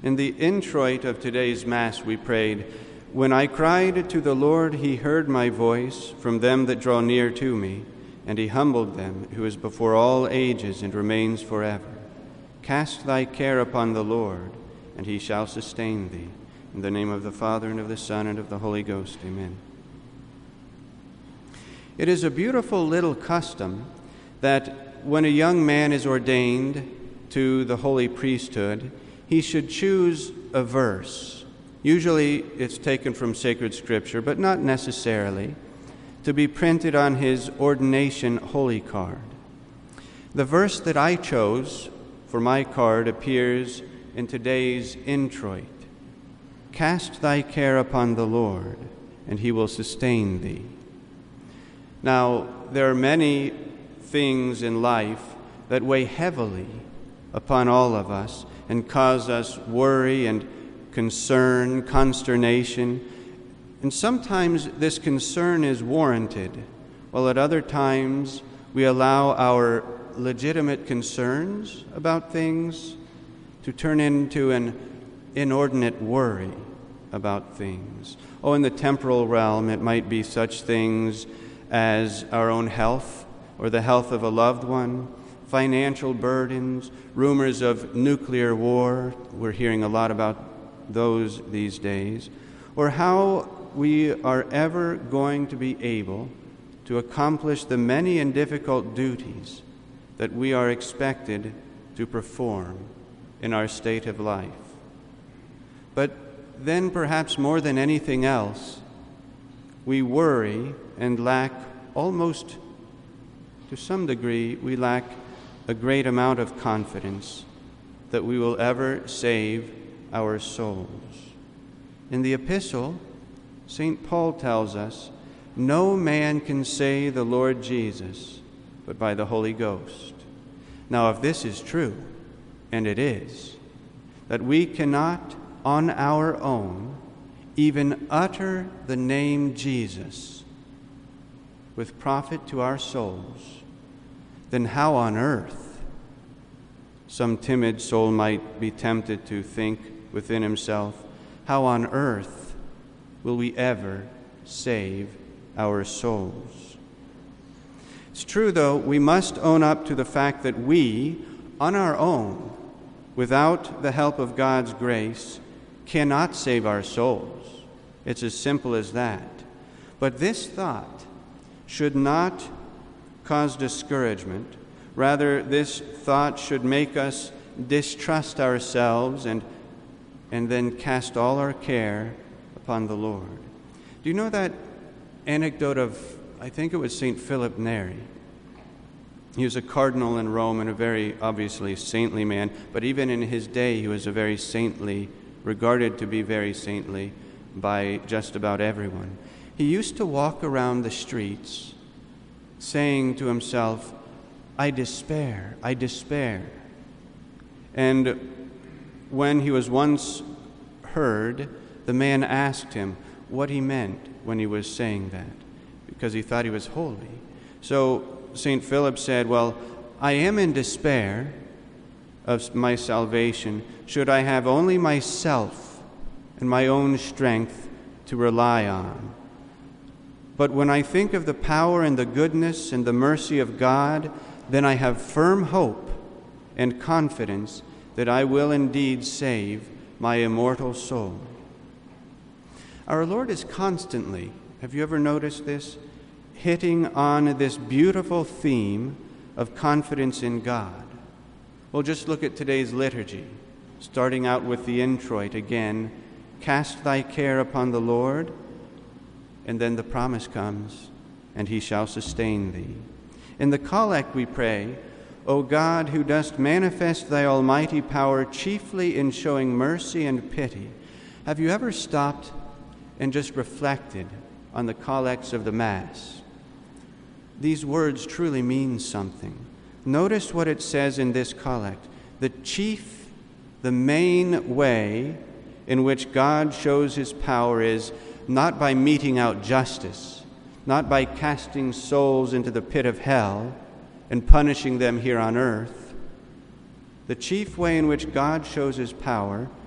In the introit of today's Mass we prayed, "When I cried to the Lord, he heard my voice from them that draw near to me, and he humbled them who is before all ages and remains forever. Cast thy care upon the Lord, and he shall sustain thee. In the name of the Father, and of the Son, and of the Holy Ghost. Amen." It is a beautiful little custom that when a young man is ordained to the holy priesthood, he should choose a verse. Usually it's taken from sacred scripture, but not necessarily, to be printed on his ordination holy card. The verse that I chose for my card appears in today's introit. "Cast thy care upon the Lord, and he will sustain thee." Now, there are many things in life that weigh heavily upon all of us and cause us worry and concern, consternation. And sometimes this concern is warranted, while at other times we allow our legitimate concerns about things to turn into an inordinate worry about things. In the temporal realm, it might be such things as our own health or the health of a loved one, financial burdens, rumors of nuclear war. We're hearing a lot about those these days. Or how we are ever going to be able to accomplish the many and difficult duties that we are expected to perform in our state of life. But then perhaps more than anything else, we worry and lack almost, to some degree, we lack a great amount of confidence that we will ever save our souls. In the epistle, St. Paul tells us, "No man can say the Lord Jesus, but by the Holy Ghost." Now, if this is true, and it is, that we cannot on our own even utter the name Jesus with profit to our souls, then how on earth, some timid soul might be tempted to think within himself, how on earth will we ever save our souls? It's true, though, we must own up to the fact that we, on our own, without the help of God's grace, cannot save our souls. It's as simple as that. But this thought should not cause discouragement. Rather, this thought should make us distrust ourselves and then cast all our care upon the Lord. Do you know that anecdote of, I think it was St. Philip Neri? He was a cardinal in Rome and a very obviously saintly man, but even in his day he was a very saintly, regarded to be very saintly by just about everyone. He used to walk around the streets saying to himself, I despair. And when he was once heard, the man asked him what he meant when he was saying that, because he thought he was holy. So St. Philip said, well, I am in despair of my salvation should I have only myself and my own strength to rely on. But when I think of the power and the goodness and the mercy of God, then I have firm hope and confidence that I will indeed save my immortal soul. Our Lord is constantly, have you ever noticed this, hitting on this beautiful theme of confidence in God. Well, just look at today's liturgy, starting out with the introit again, cast thy care upon the Lord, and then the promise comes, and he shall sustain thee. In the collect we pray, O God, who dost manifest thy almighty power chiefly in showing mercy and pity. Have you ever stopped and just reflected on the collects of the Mass? These words truly mean something. Notice what it says in this collect. The main way in which God shows his power is not by meting out justice, not by casting souls into the pit of hell and punishing them here on earth. The chief way in which God shows his power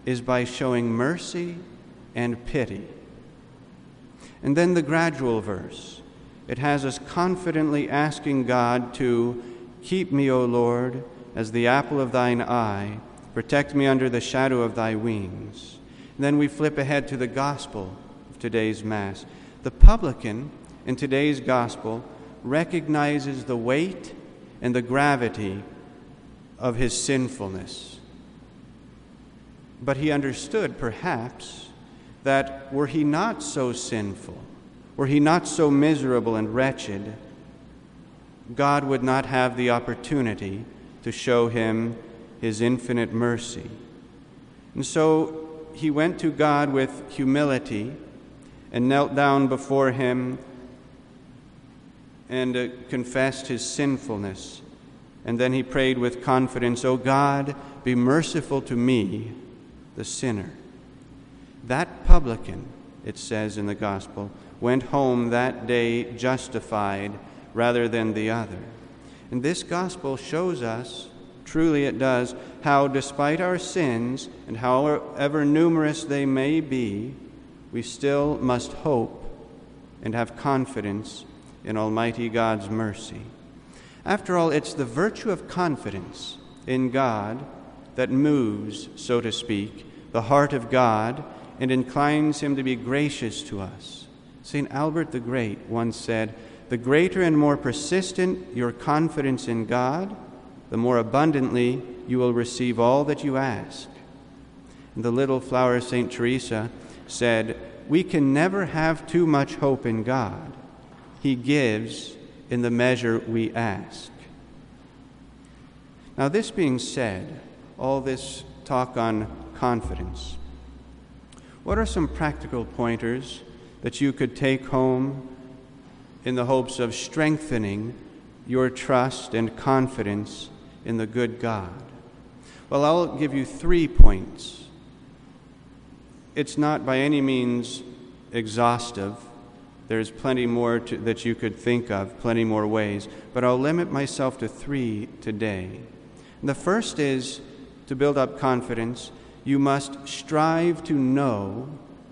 is by showing mercy and pity. And then the gradual verse. It has us confidently asking God to keep me, O Lord, as the apple of thine eye. Protect me under the shadow of thy wings. And then we flip ahead to the gospel of today's Mass. The publican in today's gospel recognizes the weight and the gravity of his sinfulness. But he understood, perhaps, that were he not so sinful, were he not so miserable and wretched, God would not have the opportunity to show him his infinite mercy. And so he went to God with humility and knelt down before him and confessed his sinfulness. And then he prayed with confidence, O God, be merciful to me, the sinner. That publican, it says in the gospel, went home that day justified rather than the other. And this gospel shows us, truly it does, how despite our sins, and however numerous they may be, we still must hope and have confidence in Almighty God's mercy. After all, it's the virtue of confidence in God that moves, so to speak, the heart of God and inclines him to be gracious to us. St. Albert the Great once said, "The greater and more persistent your confidence in God, the more abundantly you will receive all that you ask." And the little flower St. Teresa said, "We can never have too much hope in God. He gives in the measure we ask." Now, this being said, all this talk on confidence, what are some practical pointers that you could take home in the hopes of strengthening your trust and confidence in the good God? Well, I'll give you 3 points. It's not by any means exhaustive. There's plenty more that you could think of, plenty more ways, but I'll limit myself to 3 today. And the first is, to build up confidence, you must strive to know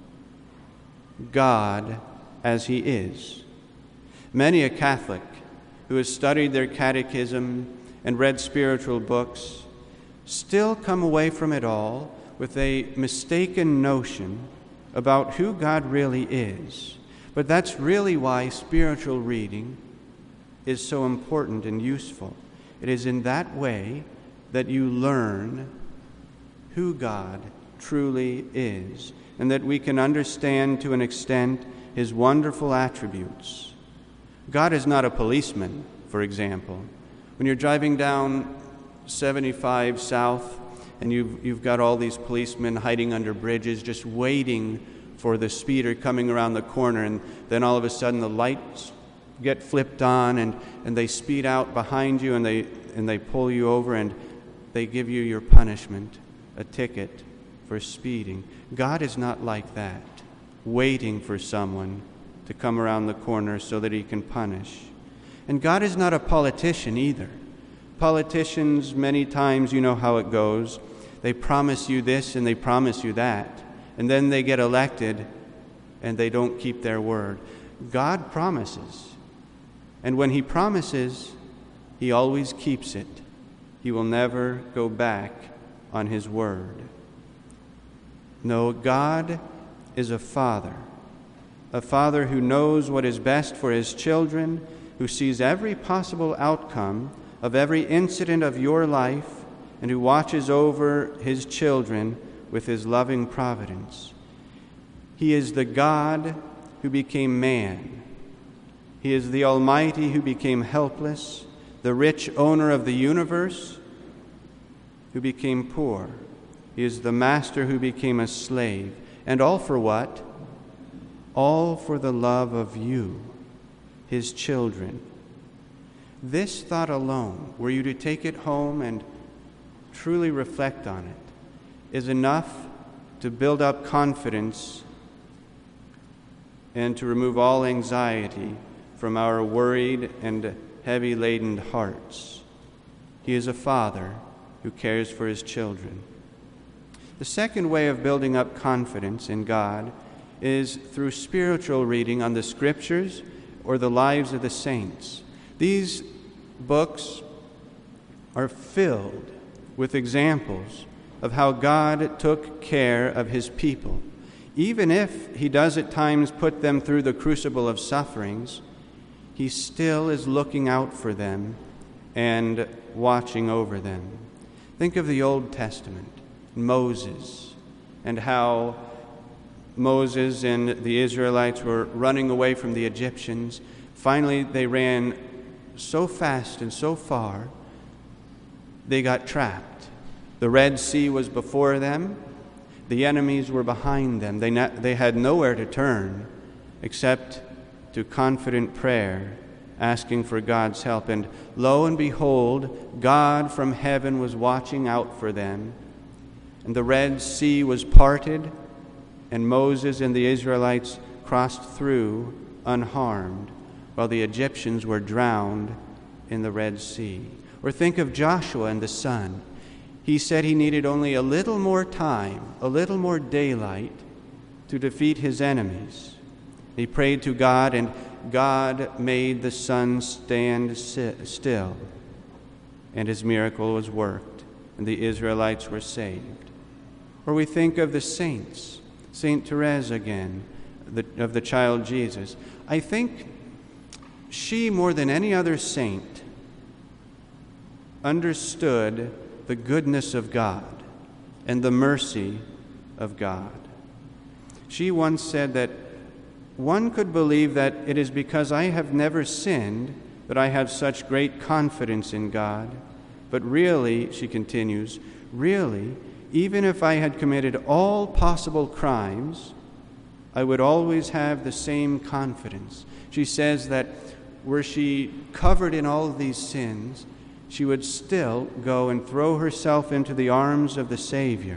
God as he is. Many a Catholic who has studied their catechism and read spiritual books still come away from it all with a mistaken notion about who God really is. But that's really why spiritual reading is so important and useful. It is in that way that you learn who God truly is, and that we can understand to an extent his wonderful attributes. God is not a policeman, for example. When you're driving down 75 south and you've got all these policemen hiding under bridges just waiting for the speeder coming around the corner, and then all of a sudden the lights get flipped on and they speed out behind you and they pull you over and they give you your punishment, a ticket for speeding. God is not like that, waiting for someone to come around the corner so that he can punish. And God is not a politician either. Politicians, many times, you know how it goes. They promise you this and they promise you that, and then they get elected and they don't keep their word. God promises, and when he promises, he always keeps it. He will never go back on his word. No, God is a father who knows what is best for his children, who sees every possible outcome of every incident of your life, and who watches over his children with his loving providence. He is the God who became man. He is the Almighty who became helpless, the rich owner of the universe who became poor. He is the master who became a slave. And all for what? All for the love of you, his children. This thought alone, were you to take it home and truly reflect on it, is enough to build up confidence and to remove all anxiety from our worried and heavy-laden hearts. He is a father who cares for his children. The second way of building up confidence in God is through spiritual reading on the Scriptures or the lives of the saints. These books are filled with examples of how God took care of his people. Even if he does at times put them through the crucible of sufferings, he still is looking out for them and watching over them. Think of the Old Testament, Moses, and how Moses and the Israelites were running away from the Egyptians. Finally, they ran so fast and so far, they got trapped. The Red Sea was before them. The enemies were behind them. They had nowhere to turn except to confident prayer, asking for God's help. And lo and behold, God from heaven was watching out for them. And the Red Sea was parted, and Moses and the Israelites crossed through unharmed, while the Egyptians were drowned in the Red Sea. Or think of Joshua and the sun. He said he needed only a little more time, a little more daylight to defeat his enemies. He prayed to God, and God made the sun stand still, and his miracle was worked, and the Israelites were saved. Or we think of the saints, Saint Therese again, of the child Jesus. I think she, more than any other saint, understood the goodness of God and the mercy of God. She once said that one could believe that it is because I have never sinned that I have such great confidence in God. But really, she continues, really, even if I had committed all possible crimes, I would always have the same confidence. She says that were she covered in all of these sins, she would still go and throw herself into the arms of the Savior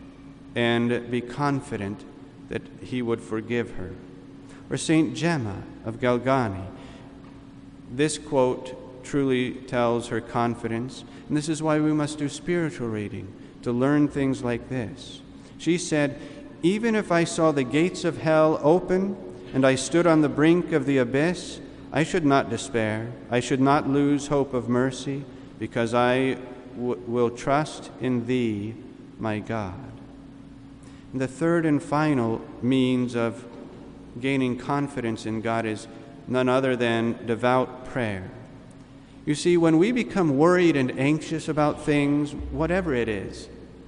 and be confident that he would forgive her. Or St. Gemma of Galgani. This quote truly tells her confidence, and this is why we must do spiritual reading, to learn things like this. She said, "Even if I saw the gates of hell open and I stood on the brink of the abyss, I should not despair. I should not lose hope of mercy, because I will trust in thee, my God." And the third and final means of gaining confidence in God is none other than devout prayer. You see, when we become worried and anxious about things, whatever it is,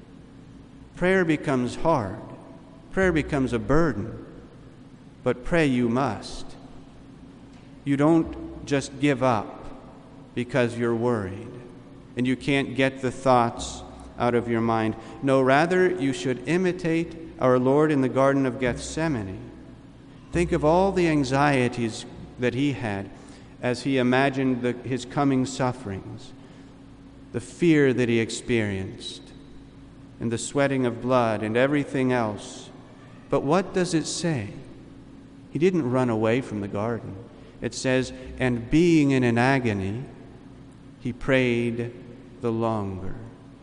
prayer becomes hard. Prayer becomes a burden. But pray you must. You don't just give up because you're worried and you can't get the thoughts out of your mind. No, rather, you should imitate our Lord in the Garden of Gethsemane. Think of all the anxieties that he had as he imagined his coming sufferings, the fear that he experienced, and the sweating of blood and everything else. But what does it say? He didn't run away from the garden. It says, and being in an agony, he prayed the longer.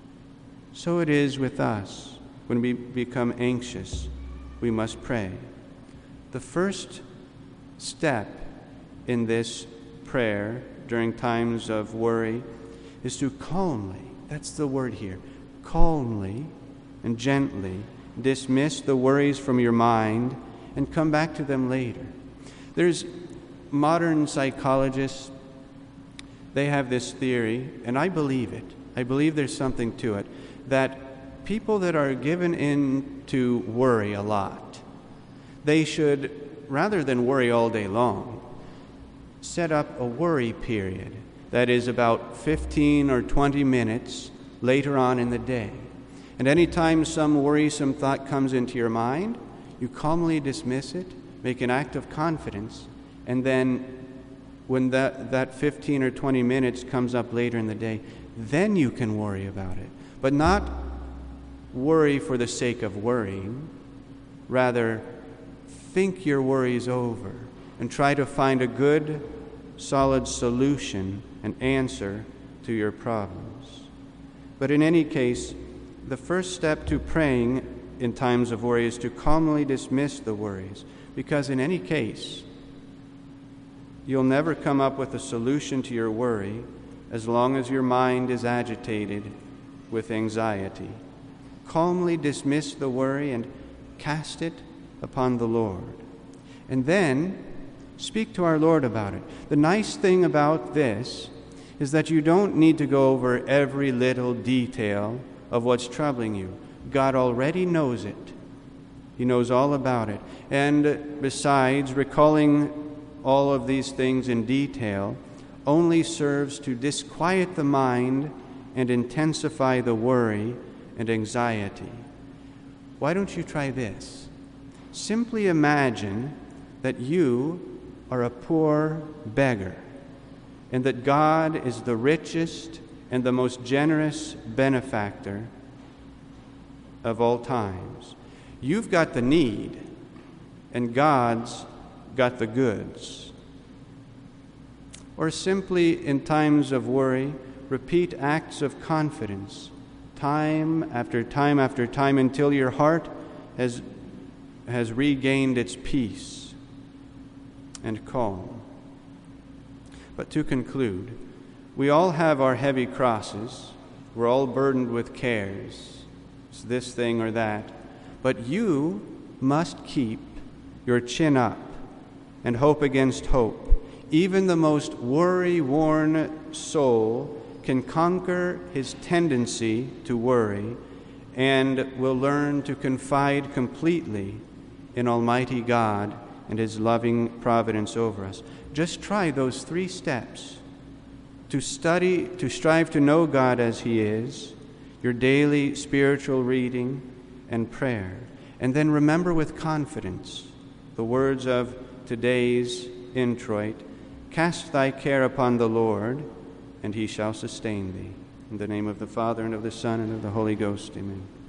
So it is with us. When we become anxious, we must pray. The first step in this prayer during times of worry is to calmly, that's the word here, calmly and gently dismiss the worries from your mind and come back to them later. There's modern psychologists, they have this theory, and I believe it. I believe there's something to it, that people that are given in to worry a lot, they should, rather than worry all day long, set up a worry period that is about 15 or 20 minutes later on in the day. And any time some worrisome thought comes into your mind, you calmly dismiss it, make an act of confidence, and then when that 15 or 20 minutes comes up later in the day, then you can worry about it. But not worry for the sake of worrying. Rather, think your worries over and try to find a good, solid solution and answer to your problems. But in any case, the first step to praying in times of worry is to calmly dismiss the worries, because in any case, you'll never come up with a solution to your worry as long as your mind is agitated with anxiety. Calmly dismiss the worry and cast it upon the Lord. And then speak to our Lord about it. The nice thing about this is that you don't need to go over every little detail of what's troubling you. God already knows it. He knows all about it. And besides, recalling all of these things in detail only serves to disquiet the mind and intensify the worry and anxiety. Why don't you try this? Simply imagine that you are a poor beggar and that God is the richest and the most generous benefactor of all times. You've got the need, and God's got the goods. Or simply, in times of worry, repeat acts of confidence, time after time after time, until your heart has regained its peace and calm. But to conclude, we all have our heavy crosses. We're all burdened with cares. It's this thing or that. But you must keep your chin up and hope against hope. Even the most worry-worn soul can conquer his tendency to worry and will learn to confide completely in Almighty God and His loving providence over us. Just try those 3 steps: to study, to strive to know God as He is, your daily spiritual reading and prayer, and then remember with confidence the words of today's introit: cast thy care upon the Lord, and He shall sustain thee. In the name of the Father, and of the Son, and of the Holy Ghost, amen.